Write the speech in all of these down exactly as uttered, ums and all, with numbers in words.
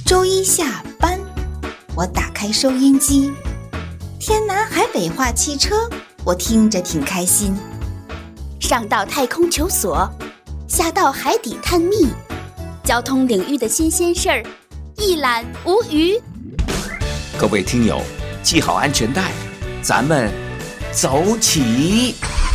周一下班，我打开收音机，天南海北话汽车，我听着挺开心。 上到太空求索，下到海底探秘，交通领域的新鲜事儿，一览无余。 各位听友，系好安全带，咱们走起！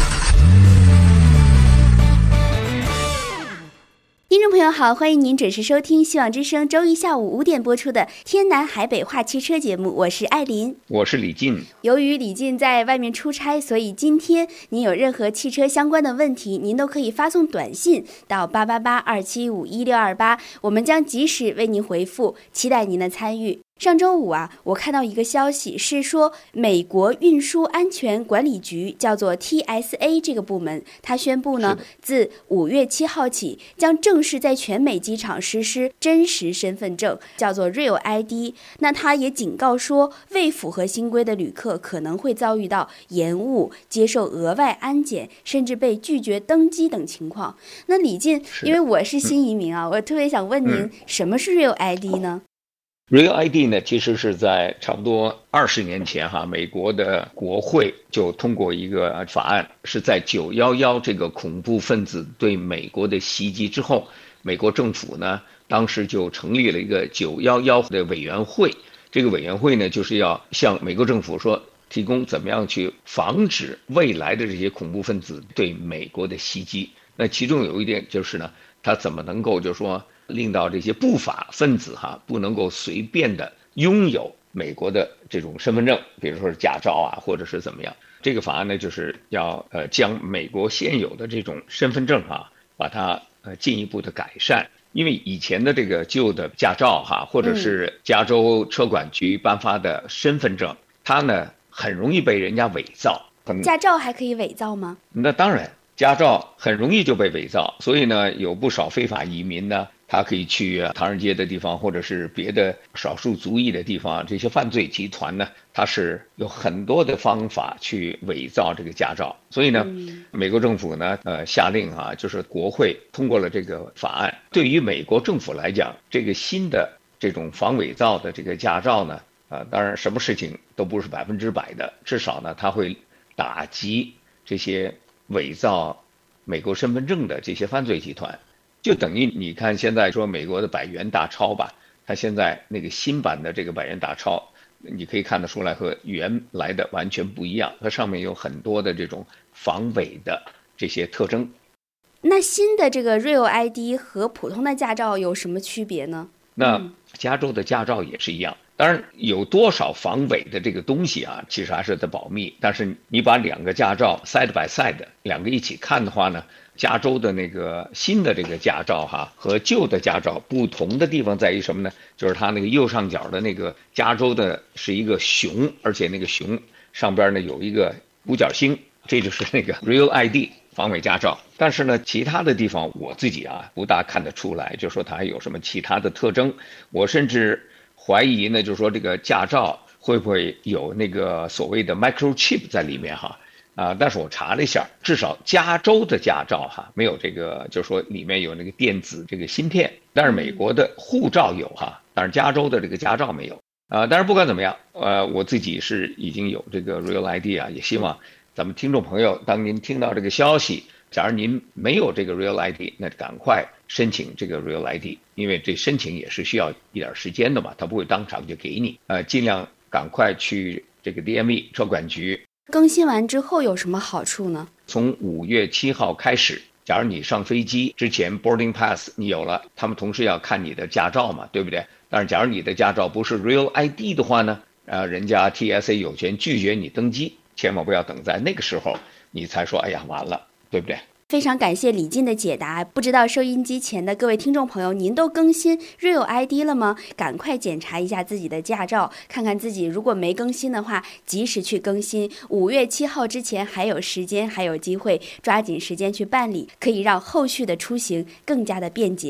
听众朋友好，欢迎您准时收听希望之声周一下午五点播出的天南海北话汽车节目，我是艾琳， 我是李进。 由于李进在外面出差，所以今天您有任何汽车相关的问题，您都可以发送短信到八八八二七五一六二八，我们将及时为您回复，期待您的参与。上周五啊，我看到一个消息，是说美国运输安全管理局叫做 T S A 这个部门，它宣布呢，自五月七号起，将正式在全美机场实施真实身份证，叫做 Real I D。那它也警告说，未符合新规的旅客可能会遭遇到延误、接受额外安检，甚至被拒绝登机等情况。那李进，因为我是新移民啊，嗯、我特别想问您，嗯、什么是 Real I D 呢 ？Real I D 呢，其实是在差不多二十年前哈，美国的国会就通过一个法案，是在九一一这个恐怖分子对美国的袭击之后，美国政府呢当时就成立了一个九一一的委员会。这个委员会呢，就是要向美国政府说，提供怎么样去防止未来的这些恐怖分子对美国的袭击。那其中有一点就是呢，他怎么能够就是说，令到这些不法分子哈不能够随便的拥有美国的这种身份证，比如说是驾照啊，或者是怎么样。这个法案呢，就是要呃将美国现有的这种身份证哈，把它呃进一步的改善。因为以前的这个旧的驾照哈，或者是加州车管局颁发的身份证，它呢很容易被人家伪造。 驾照还可以伪造吗？ 那当然。驾照很容易就被伪造，所以呢，有不少非法移民呢，他可以去唐人街的地方，或者是别的少数族裔的地方，这些犯罪集团呢，它是有很多的方法去伪造这个驾照。所以呢，嗯、美国政府呢，呃，下令啊，就是国会通过了这个法案。对于美国政府来讲，这个新的这种防伪造的这个驾照呢，啊、呃，当然什么事情都不是百分之百的，至少呢，它会打击这些伪造美国身份证的这些犯罪集团。就等于你看现在说美国的百元大钞吧，它现在那个新版的这个百元大钞，你可以看得出来和原来的完全不一样，它上面有很多的这种防伪的这些特征。 那新的这个 Real I D 和普通的驾照有什么区别呢？ 那加州的驾照也是一样，当然有多少防伪的这个东西啊，其实还是得保密。但是你把两个驾照 side by side 两个一起看的话呢，加州的那个新的这个驾照哈和旧的驾照不同的地方在于什么呢？就是它那个右上角的那个加州的是一个熊，而且那个熊上边呢有一个五角星，这就是那个 Real I D 防伪驾照。但是呢，其他的地方我自己啊不大看得出来，就说它还有什么其他的特征。我甚至怀疑呢，就是说这个驾照会不会有那个所谓的 microchip 在里面哈啊？但是我查了一下，至少加州的驾照哈没有这个，就是说里面有那个电子这个芯片。但是美国的护照有哈，但是加州的这个驾照没有啊。但是不管怎么样，呃，我自己是已经有这个 Real I D 啊，也希望咱们听众朋友，当您听到这个消息，假如您没有这个 Real I D， 那赶快申请这个 Real I D， 因为这申请也是需要一点时间的嘛，他不会当场就给你。呃，尽量赶快去这个 D M V 车管局。 更新完之后有什么好处呢？ 从五月七号开始，假如你上飞机之前 boarding pass 你有了，他们同时要看你的驾照嘛，对不对？但是假如你的驾照不是 Real I D 的话呢，呃，人家 T S A 有权拒绝你登机，千万不要等在那个时候你才说哎呀完了，对不对？ 非常感谢李进的解答。不知道收音机前的各位听众朋友，您都更新 Real I D 了吗？赶快检查一下自己的驾照，看看自己如果没更新的话，及时去更新。五月七号之前还有时间，还有机会，抓紧时间去办理，可以让后续的出行更加的便捷。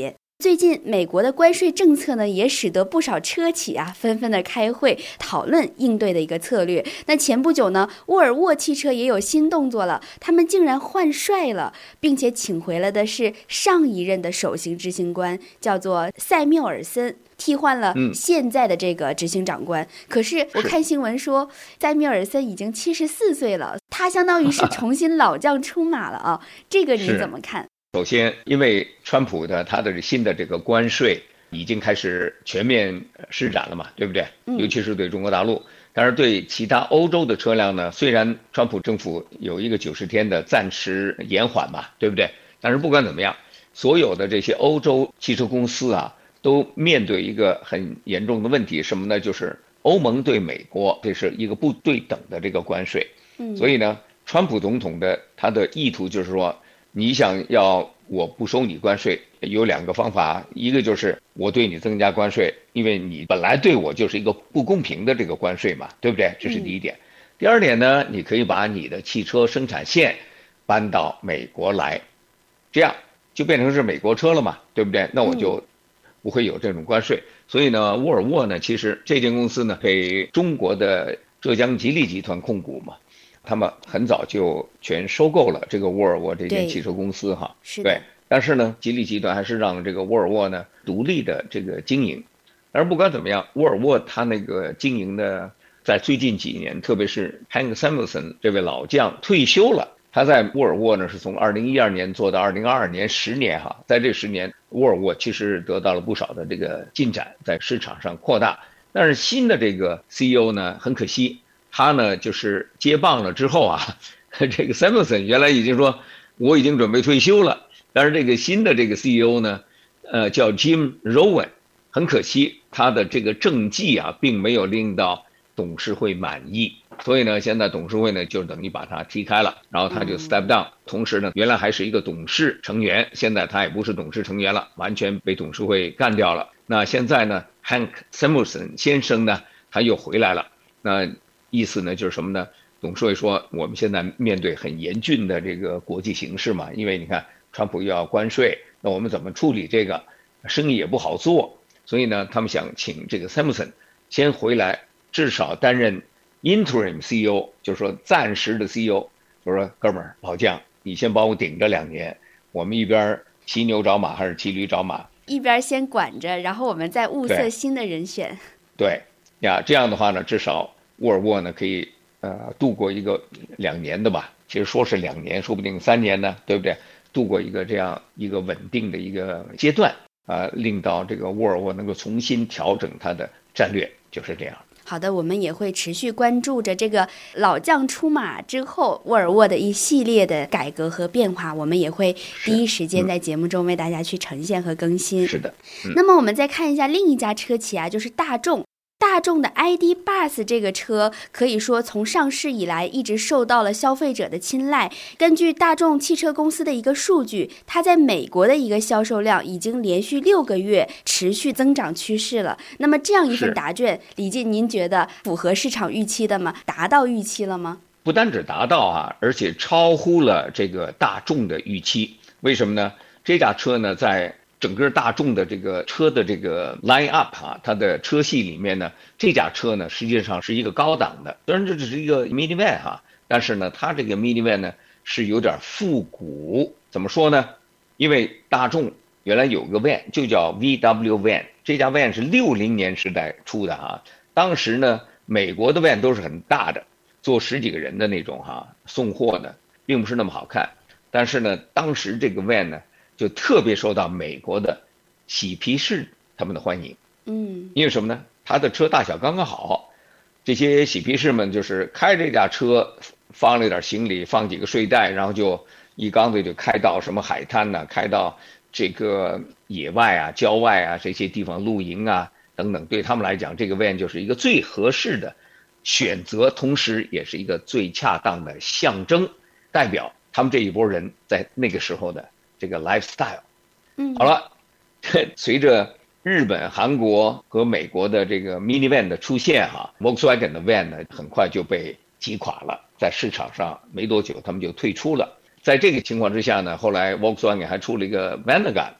最近美国的关税政策呢，也使得不少车企啊纷纷的开会讨论应对的一个策略。那前不久呢，沃尔沃汽车也有新动作了，他们竟然换帅了，并且请回了的是上一任的首席执行官，叫做塞缪尔森，替换了现在的这个执行长官。嗯、可是我看新闻说，塞缪尔森已经七十四岁了，他相当于是重新老将出马了啊！这个你怎么看？ 首先，因为川普的他的新的这个关税已经开始全面施展了嘛，对不对？尤其是对中国大陆。但是对其他欧洲的车辆呢，虽然川普政府有一个九十天的暂时延缓嘛，对不对？但是不管怎么样，所有的这些欧洲汽车公司啊，都面对一个很严重的问题，什么呢？就是欧盟对美国这是一个不对等的这个关税。所以呢，川普总统的他的意图就是说，你想要我不收你关税，有两个方法，一个就是我对你增加关税，因为你本来对我就是一个不公平的这个关税嘛，对不对？这是第一点。嗯、第二点呢，你可以把你的汽车生产线搬到美国来，这样就变成是美国车了嘛，对不对？那我就不会有这种关税。嗯、所以呢，沃尔沃呢，其实这间公司呢，被中国的浙江吉利集团控股嘛。他们很早就全收购了这个沃尔沃这间汽车公司哈，对，但是呢，吉利集团还是让这个沃尔沃呢独立的这个经营。但是不管怎么样，沃尔沃它那个经营的，在最近几年，特别是 Hank Samuelson 这位老将退休了，他在沃尔沃呢是从二零一二年做到二零二二年，十年哈，在这十年，沃尔沃其实得到了不少的这个进展，在市场上扩大。但是新的这个 C E O 呢，很可惜。他呢，就是接棒了之后啊，这个 Samuelson 原来已经说我已经准备退休了，但是这个新的这个 C E O 呢，呃，叫 Jim Rowan， 很可惜他的这个政绩啊，并没有令到董事会满意，所以呢，现在董事会呢就等于把他踢开了，然后他就 step down，、嗯、同时呢，原来还是一个董事成员，现在他也不是董事成员了，完全被董事会干掉了。那现在呢 ，Hank Samuelson 先生呢，他又回来了，那。意思呢就是什么呢？董事会说，我们现在面对很严峻的这个国际形势嘛，因为你看川普又要关税，那我们怎么处理这个？生意也不好做，所以呢，他们想请这个 Samuelson 先回来，至少担任 interim C E O， 就是说暂时的 C E O， 就说哥们儿老将，你先帮我顶着两年，我们一边骑牛找马还是骑驴找马， 一边先管着，然后我们再物色新的人选。 对呀，这样的话呢，至少。沃尔沃呢可以呃度过一个两年的吧，其实说是两年，说不定三年呢，对不对？度过一个这样一个稳定的一个阶段啊、呃，令到这个沃尔沃能够重新调整它的战略，就是这样。 好的，我们也会持续关注着这个老将出马之后，沃尔沃的一系列的改革和变化，我们也会第一时间在节目中为大家去呈现和更新。 是的。 嗯、那么我们再看一下另一家车企啊，就是大众。大众的 I D Buzz 这个车可以说从上市以来一直受到了消费者的青睐。根据大众汽车公司的一个数据，它在美国的一个销售量已经连续六个月持续增长趋势了。那么这样一份答卷，李进，您觉得符合市场预期的吗？达到预期了吗？ 不单只达到啊，而且超乎了这个大众的预期。为什么呢？这架车呢，在整个大众的这个车的这个 line up 啊，它的车系里面呢，这架车呢实际上是一个高档的，虽然这只是一个 minivan 哈、啊，但是呢，它这个 minivan 呢是有点复古。怎么说呢？因为大众原来有个 van 就叫 V W van， 这家 van 是六零年时代出的哈、啊。当时呢，美国的 van 都是很大的，坐十几个人的那种哈、啊，送货的，并不是那么好看。但是呢，当时这个 van 呢。就特别受到美国的嬉皮士他们的欢迎， 嗯， 因为什么呢？他的车大小刚刚好，这些嬉皮士们就是开这架车，放了点行李，放几个睡袋，然后就一缸子就开到什么海滩呢、啊，开到这个野外啊、郊外啊这些地方露营啊等等。对他们来讲，这个 van 就是一个最合适的选择，同时也是一个最恰当的象征，代表他们这一波人在那个时候的。这个 lifestyle， 嗯， 好了，随着日本、韩国和美国的这个 minivan 的出现哈 ，Volkswagen 的 van 呢很快就被击垮了，在市场上没多久他们就退出了。在这个情况之下呢，后来 Volkswagen 还出了一个 Vanguard，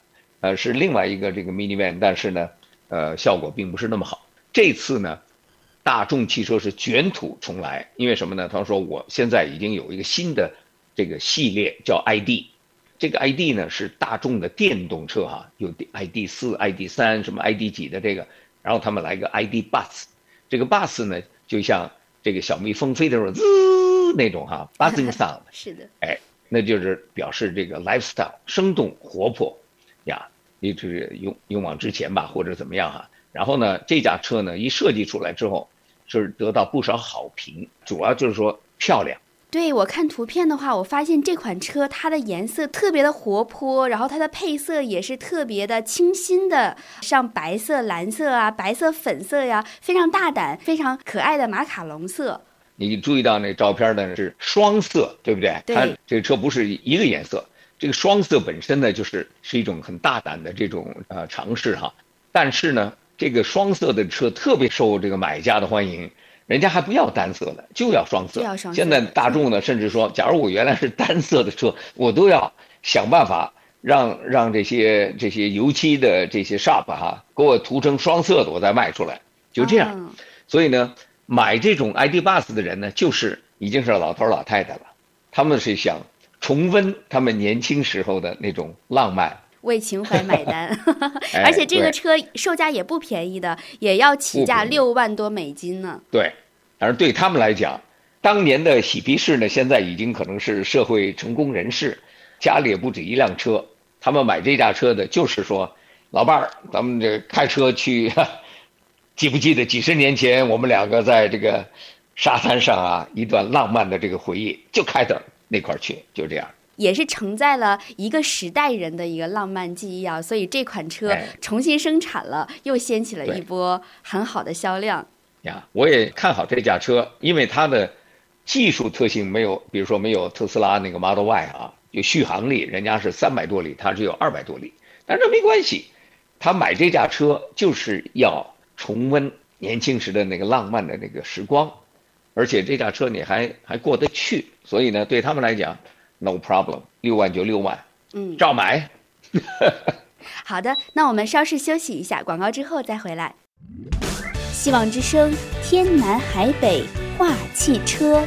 呃，是另外一个这个 minivan， 但是呢，呃，效果并不是那么好。这次呢，大众汽车是卷土重来，因为什么呢？他说我现在已经有一个新的这个系列叫 I D， 这个 I D 呢是大众的电动车哈，有 I D 四、I D 三什么 I D 几的这个，然后他们来个 I D bus， 这个 bus 呢就像这个小蜜蜂飞的时候滋那种哈 buzzing sound， 是的， 哎，那就是表示这个 lifestyle 生动活泼呀，也就是勇勇往直前吧，或者怎么样哈。然后呢，这架车呢一设计出来之后，是得到不少好评，主要就是说漂亮。 对，我看图片的话，我发现这款车它的颜色特别的活泼，然后它的配色也是特别的清新的，像白色、蓝色啊、白色、粉色呀，非常大胆、非常可爱的马卡龙色。 你注意到那照片呢是双色，对不对？ 对， 它这个车不是一个颜色，这个双色本身呢就是是一种很大胆的这种呃尝试哈。但是呢，这个双色的车特别受这个买家的欢迎，人家还不要单色的，就要双色。 就要双色。 现在大众呢，甚至说，假如我原来是单色的车，我都要想办法让让这些这些油漆的这些 shop 哈，给我涂成双色的，我再卖出来，就这样。哦、所以呢，买这种 I D bus 的人呢，就是已经是老头老太太了，他们是想重温他们年轻时候的那种浪漫。 为情怀买单而且这个车售价也不便宜的，也要起价六万多美金呢。 对，而对他们来讲，当年的喜皮士呢，现在已经可能是社会成功人士，家里也不止一辆车。他们买这架车的就是说，老伴儿，咱们这开车去，记不记得几十年前我们两个在这个沙滩上啊，一段浪漫的这个回忆，就开到那块儿去，就这样。 也是承载了一个时代人的一个浪漫记忆啊，所以这款车重新生产了，哎、又掀起了一波很好的销量呀。我也看好这架车，因为它的技术特性没有，比如说没有特斯拉那个 Model Y 啊，有续航力，人家是三百多里，它只有二百多里，但这没关系。他买这架车就是要重温年轻时的那个浪漫的那个时光，而且这架车你还还过得去，所以呢，对他们来讲。No problem， 六万就六万，嗯，照买。 好的，那我们稍事休息一下，广告之后再回来。希望之声，天南海北话汽车。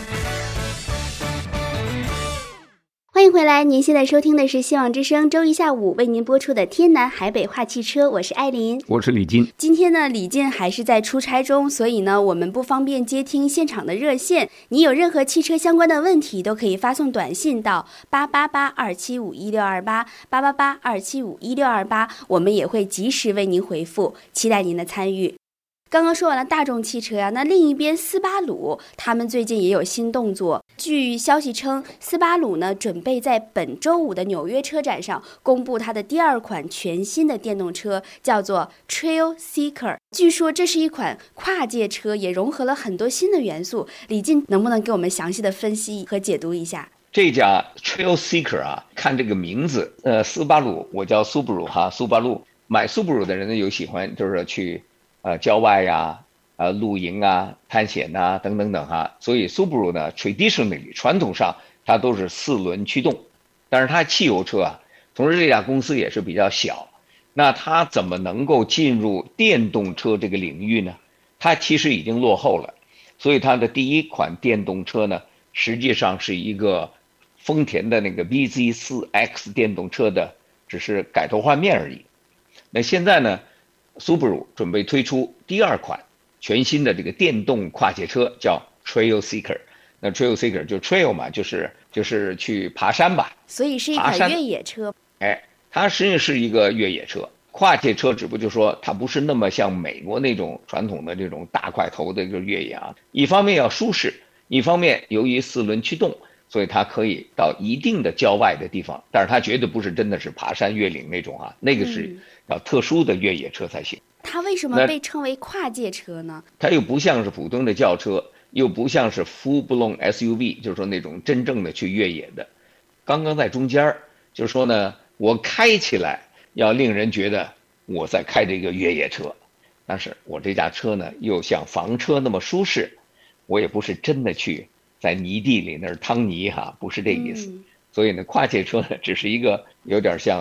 欢迎回来，您现在收听的是希望之声周一下午为您播出的天南海北话汽车，我是艾琳， 我是李金。 今天呢，李进还是在出差中，所以呢，我们不方便接听现场的热线。你有任何汽车相关的问题，都可以发送短信到八八八二七五一六二八八八八二七五一六二八，我们也会及时为您回复，期待您的参与。刚刚说完了大众汽车呀、啊，那另一边斯巴鲁他们最近也有新动作。据消息称，斯巴鲁呢准备在本周五的纽约车展上公布它的第二款全新的电动车，叫做 Trail Seeker。据说这是一款跨界车，也融合了很多新的元素。李进能不能给我们详细的分析和解读一下？ 这家 Trail Seeker 啊，看这个名字，呃，斯巴鲁，我叫苏布鲁哈，苏巴鲁。买苏布鲁的人呢，有喜欢就是去。呃，郊外呀、啊，呃，露营啊，探险呐、啊，等等等哈，所以 Subaru 呢 ，traditionally 传统上它都是四轮驱动，但是它汽油车啊，同时这家公司也是比较小，那它怎么能够进入电动车这个领域呢？它其实已经落后了，所以它的第一款电动车呢，实际上是一个丰田的那个 B Z 四 X 电动车的，只是改头换面而已。那现在呢？Subaru 准备推出第二款全新的这个电动跨界车，叫 Trail Seeker。那 Trail Seeker 就 Trail 嘛，就是就是去爬山吧。 所以是一款越野车。 哎，它实际上是一个越野车。跨界车只不过就说它不是那么像美国那种传统的这种大块头的这个越野啊。一方面要舒适，一方面由于四轮驱动，所以它可以到一定的郊外的地方，但是它绝对不是真的是爬山越岭那种啊，那个是要特殊的越野车才行。 它为什么被称为跨界车呢？ 它又不像是普通的轿车，又不像是 full blown S U V， 就是说那种真正的去越野的，刚刚在中间，就是说呢，我开起来要令人觉得我在开这个越野车，但是我这架车呢又像房车那么舒适，我也不是真的去在泥地里那儿趟泥哈，不是这意思。嗯、所以呢，跨界车呢只是一个有点像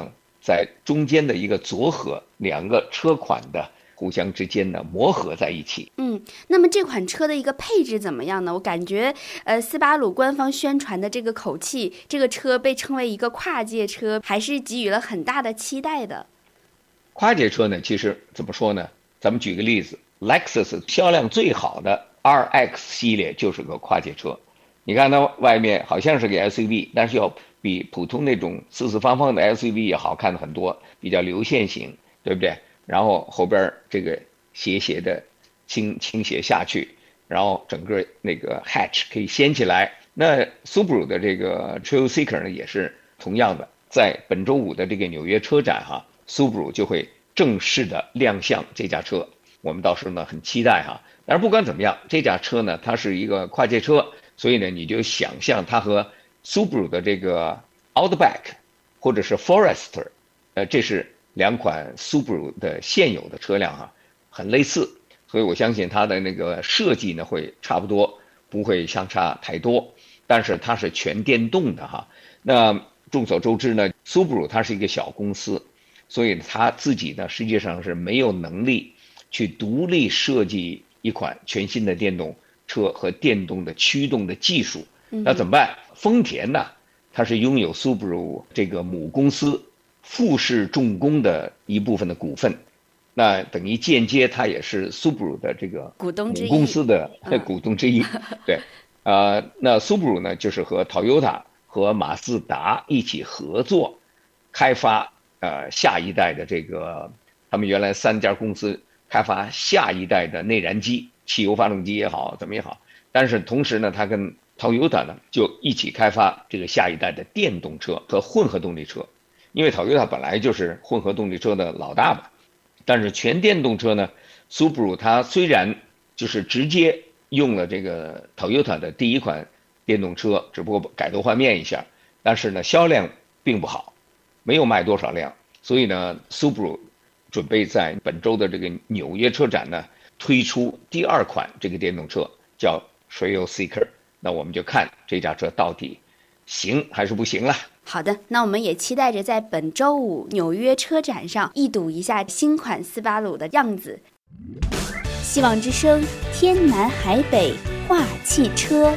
在中间的一个撮合，两个车款的互相之间呢磨合在一起。 嗯，那么这款车的一个配置怎么样呢？我感觉呃，斯巴鲁官方宣传的这个口气，这个车被称为一个跨界车，还是给予了很大的期待的。 跨界车呢，其实怎么说呢？咱们举个例子 ，Lexus 销量最好的 R X 系列就是个跨界车。你看它外面好像是个 S U V， 但是要比普通那种四四方方的 S U V 也好看很多，比较流线型，对不对？然后后边这个斜斜的倾倾斜下去，然后整个那个 hatch 可以掀起来。那 Subaru 的这个 Trail Seeker 呢，也是同样的，在本周五的这个纽约车展哈，Subaru 就会正式的亮相这架车，我们到时候呢很期待哈。但是不管怎么样，这架车呢它是一个跨界车，所以呢你就想象它和 Subaru 的这个 Outback 或者是 Forester， 呃，这是两款 Subaru 的现有的车辆哈，很类似，所以我相信它的那个设计呢会差不多，不会相差太多。但是它是全电动的哈。那众所周知呢 ，Subaru 它是一个小公司，所以它自己呢实际上是没有能力去独立设计一款全新的电动车和电动的驱动的技术。那怎么办？丰田呢，它是拥有 Subaru 这个母公司富士重工的一部分的股份，那等于间接它也是 Subaru 的这个股东之一， 母公司的股东之一。对，呃，那 Subaru 呢，就是和 Toyota 和马自达一起合作，开发呃下一代的这个，他们原来三家公司开发下一代的内燃机，汽油发动机也好，怎么也好。但是同时呢，它跟 Toyota 呢就一起开发这个下一代的电动车和混合动力车，因为 Toyota 本来就是混合动力车的老大嘛。但是全电动车呢 ，Subaru 它虽然就是直接用了这个 Toyota 的第一款电动车，只不过改头换面一下，但是呢销量并不好，没有卖多少辆，所以呢 Subaru 准备在本周的这个纽约车展呢推出第二款这个电动车，叫 Trail Seeker。那我们就看这架车到底行还是不行了。 好的，那我们也期待着在本周五纽约车展上一睹一下新款斯巴鲁的样子。希望之声，天南海北话汽车。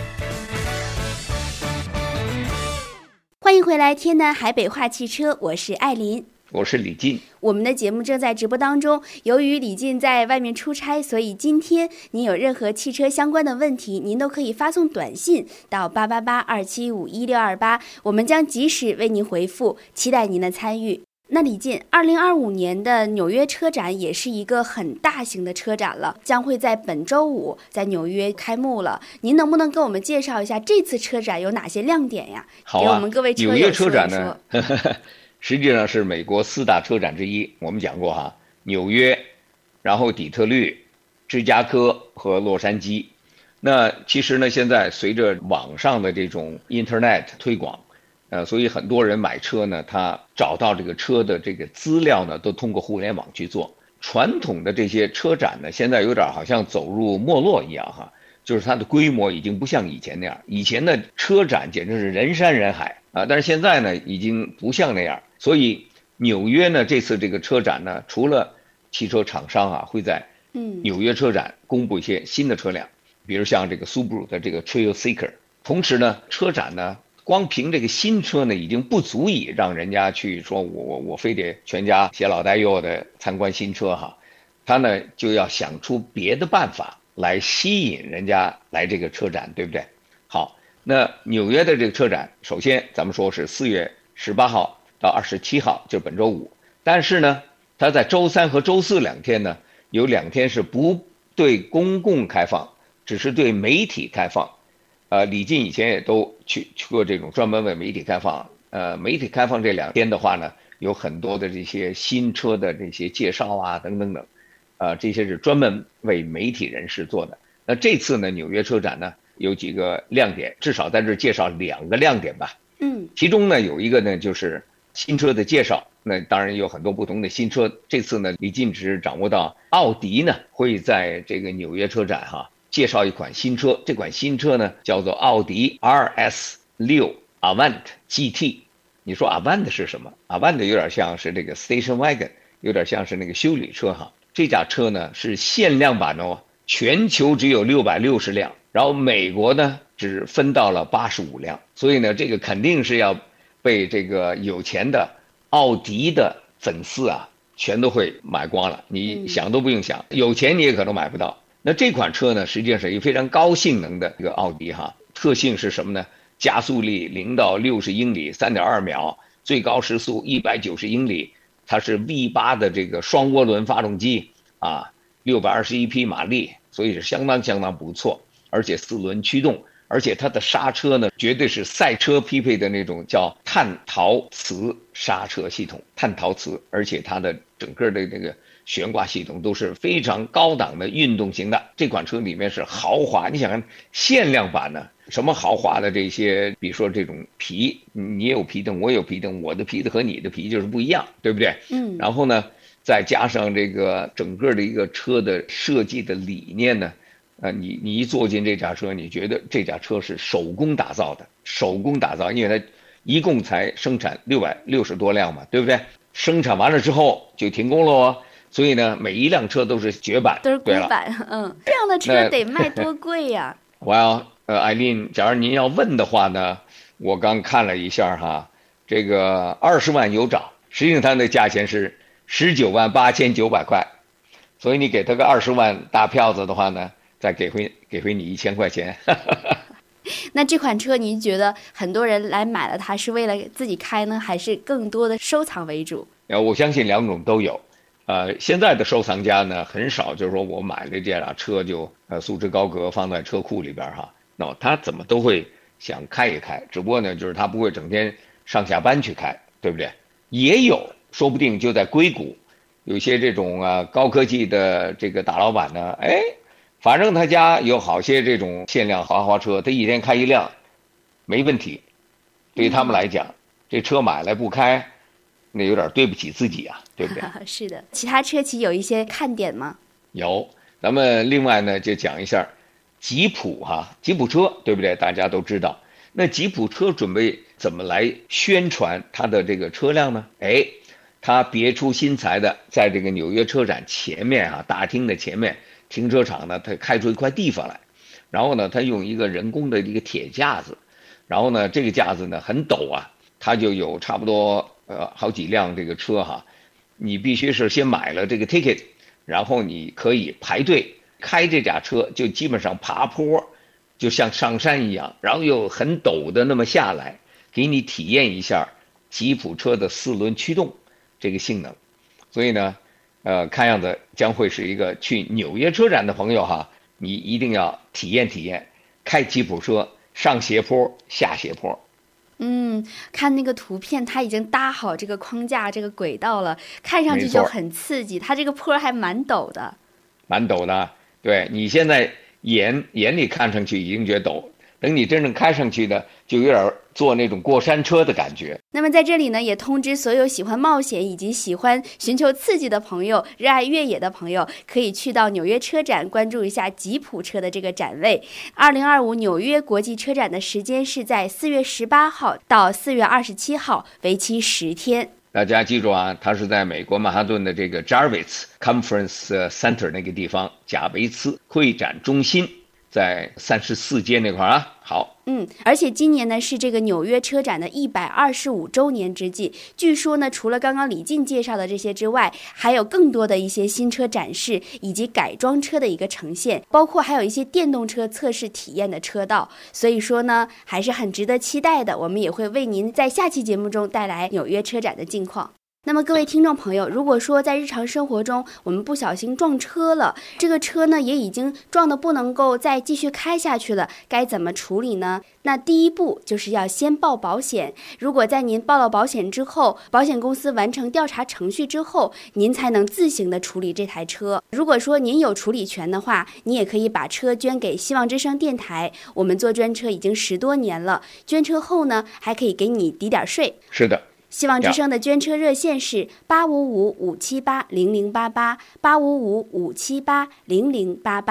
欢迎回来，天南海北话汽车，我是艾琳。 我是李进。 我们的节目正在直播当中，由于李进在外面出差，所以今天您有任何汽车相关的问题，您都可以发送短信到八八八二七五一六二八，我们将及时为您回复，期待您的参与。那李进，二零二五年的纽约车展也是一个很大型的车展了，将会在本周五在纽约开幕了。您能不能给我们介绍一下这次车展有哪些亮点呀？ 好啊， 给我们各位车友纽约车展说一呢，呵呵实际上是美国四大车展之一。我们讲过哈，纽约，然后底特律、芝加哥和洛杉矶。那其实呢，现在随着网上的这种 Internet 推广，呃，所以很多人买车呢，他找到这个车的这个资料呢，都通过互联网去做。传统的这些车展呢，现在有点好像走入没落一样哈，就是它的规模已经不像以前那样。以前的车展简直是人山人海啊，但是现在呢，已经不像那样。所以纽约呢，这次这个车展呢，除了汽车厂商啊会在纽约车展公布一些新的车辆，比如像这个 Subaru 的这个 Trail Seeker。同时呢，车展呢，光凭这个新车呢，已经不足以让人家去说我我我非得全家携老带幼的参观新车哈，他呢就要想出别的办法来吸引人家来这个车展，对不对？好，那纽约的这个车展，首先咱们说是四月十八号到二十七号，就是本周五。但是呢，它在周三和周四两天呢，有两天是不对公共开放，只是对媒体开放。呃，李进以前也都去去过这种专门为媒体开放。呃，媒体开放这两天的话呢，有很多的这些新车的这些介绍啊，等等等。呃，这些是专门为媒体人士做的。那这次呢，纽约车展呢有几个亮点，至少在这介绍两个亮点吧。 嗯， 其中呢有一个呢就是新车的介绍。那当然有很多不同的新车。这次呢，李进只掌握到奥迪呢会在这个纽约车展哈介绍一款新车。这款新车呢叫做奥迪 R S 六 Avant G T。 你说 Avant 是什么？ Avant 有点像是这个 Station Wagon， 有点像是那个休旅车哈。这架车呢是限量版哦，全球只有六百六十辆，然后美国呢只分到了八十五辆，所以呢这个肯定是要被这个有钱的奥迪的粉丝啊全都会买光了，你想都不用想，有钱你也可能买不到。那这款车呢实际上是一个非常高性能的一个奥迪哈，特性是什么呢？加速力零到六十英里 三点二秒，最高时速一百九十英里，它是 V 八 的这个双涡轮发动机啊，六百二十一匹马力，所以是相当相当不错，而且四轮驱动，而且它的刹车呢绝对是赛车匹配的那种叫碳陶瓷刹车系统，碳陶瓷，而且它的整个的这个悬挂系统都是非常高档的运动型的。这款车里面是豪华，你想看限量版呢，什么豪华的这些，比如说这种皮，你也有皮灯，我也有皮灯，我的皮子和你的皮就是不一样，对不对？ 嗯。 然后呢，再加上这个整个的一个车的设计的理念呢，呃，你你一坐进这架车，你觉得这架车是手工打造的，手工打造，因为它一共才生产六百六十多辆嘛，对不对？生产完了之后就停工了哦。所以呢，每一辆车都是绝版， 都是孤版。嗯，这样的车得卖多贵呀？ 我要呃，艾琳，假如您要问的话呢，我刚看了一下哈，这个二十万有找，实际上它的价钱是十九万八千九百块，所以你给他个二十万大票子的话呢，再给回给回你一千块钱。 那这款车，您觉得很多人来买了它是为了自己开呢，还是更多的收藏为主？ 呃，我相信两种都有。呃，现在的收藏家呢，很少就是说我买了这辆车就呃束之高阁放在车库里边哈，那他怎么都会想开一开，只不过呢，就是他不会整天上下班去开，对不对？也有，说不定就在硅谷，有些这种啊高科技的这个大老板呢，哎，反正他家有好些这种限量豪华车，他一天开一辆，没问题。对于他们来讲，嗯、这车买来不开，那有点对不起自己啊，对不对？ 是的。其他车企有一些看点吗？ 有，咱们另外呢就讲一下吉普哈、啊，吉普车对不对？大家都知道。那吉普车准备怎么来宣传它的这个车辆呢？哎，它别出心裁的，在这个纽约车展前面啊，大厅的前面停车场呢，它开出一块地方来，然后呢，它用一个人工的一个铁架子，然后呢，这个架子呢很陡啊，它就有差不多呃好几辆这个车哈，你必须是先买了这个 ticket， 然后你可以排队开这架车，就基本上爬坡，就像上山一样，然后又很陡的那么下来，给你体验一下吉普车的四轮驱动这个性能。所以呢，呃，看样子将会是一个去纽约车展的朋友哈，你一定要体验体验开吉普车上斜坡下斜坡。 嗯，看那个图片，它已经搭好这个框架、这个轨道了，看上去就很刺激。它这个坡还蛮陡的， 蛮陡的。对，你现在眼眼里看上去已经觉得陡，等你真正开上去的，就有点坐那种过山车的感觉。 那么在这里呢，也通知所有喜欢冒险以及喜欢寻求刺激的朋友、热爱越野的朋友，可以去到纽约车展关注一下吉普车的这个展位。二零二五纽约国际车展的时间是在四月十八号到四月二十七号，为期十天。 大家记住啊，它是在美国曼哈顿的这个 Jarvis Conference Center 那个地方，贾维茨会展中心，在三十四街那块啊。好， 嗯，而且今年呢是这个纽约车展的一百二十五周年之际，据说呢除了刚刚李静介绍的这些之外，还有更多的一些新车展示以及改装车的一个呈现，包括还有一些电动车测试体验的车道，所以说呢还是很值得期待的。我们也会为您在下期节目中带来纽约车展的近况。那么各位听众朋友，如果说在日常生活中我们不小心撞车了，这个车呢也已经撞得不能够再继续开下去了，该怎么处理呢？那第一步就是要先报保险。如果在您报了保险之后，保险公司完成调查程序之后，您才能自行的处理这台车。如果说您有处理权的话，你也可以把车捐给希望之声电台，我们做捐车已经十多年了，捐车后呢还可以给你抵点税。 是的， 希望之声的捐车热线是八五五五七八零零八八八五五五七八零零八八。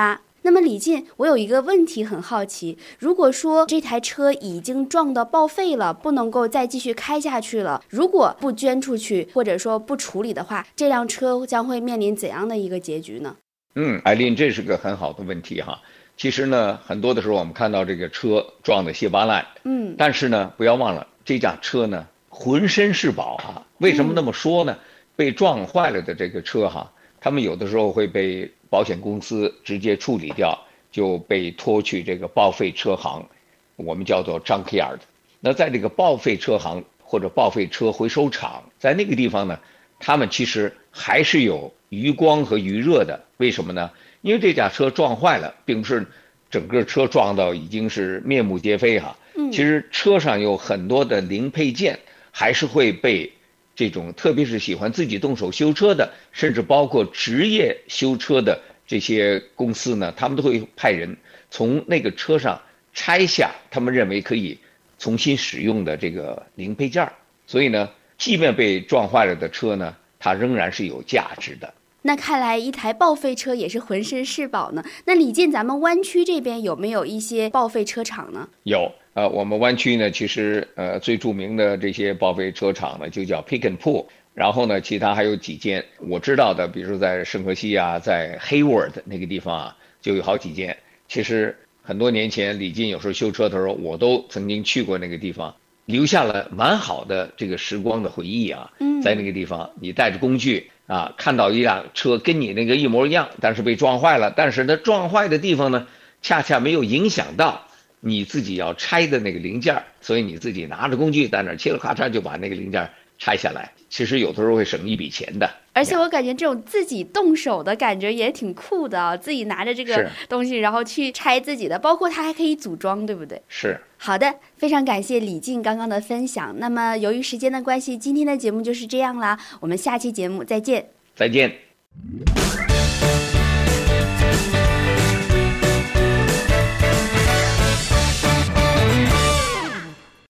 那么李进，我有一个问题很好奇，如果说这台车已经撞到报废了，不能够再继续开下去了，如果不捐出去或者说不处理的话，这辆车将会面临怎样的一个结局呢？ 嗯，艾琳，这是个很好的问题哈。其实呢，很多的时候我们看到这个车撞得稀巴烂，嗯，但是呢，不要忘了这架车呢浑身是宝啊。为什么那么说呢？嗯、被撞坏了的这个车哈，他们有的时候会被保险公司直接处理掉，就被拖去这个报废车行，我们叫做 junkyard。那在这个报废车行或者报废车回收厂，在那个地方呢，他们其实还是有余光和余热的。为什么呢？因为这架车撞坏了，并不是整个车撞到已经是面目皆非哈。其实车上有很多的零配件，还是会被这种特别是喜欢自己动手修车的，甚至包括职业修车的这些公司呢，他们都会派人从那个车上拆下他们认为可以重新使用的这个零配件。所以呢，即便被撞坏了的车呢，它仍然是有价值的。 那看来一台报废车也是浑身是宝呢。那李进，咱们湾区这边有没有一些报废车厂呢？ 有，呃，我们湾区呢，其实呃最著名的这些报废车厂呢，就叫 Pick and Pull。然后呢，其他还有几间我知道的，比如说在圣荷西啊，在 Hayward 那个地方啊，就有好几间。其实很多年前，李进有时候修车的时候，我都曾经去过那个地方，留下了蛮好的这个时光的回忆啊。嗯，在那个地方，你带着工具。啊，看到一辆车跟你那个一模一样，但是被撞坏了，但是它撞坏的地方呢，恰恰没有影响到你自己要拆的那个零件，所以你自己拿着工具在那儿切了咔嚓就把那个零件拆下来，其实有的时候会省一笔钱的。 而且我感觉这种自己动手的感觉也挺酷的啊，自己拿着这个东西然后去拆自己的，包括它还可以组装，对不对？ 是。 好的，非常感谢李进刚刚的分享。那么由于时间的关系，今天的节目就是这样啦，我们下期节目再见。 再见。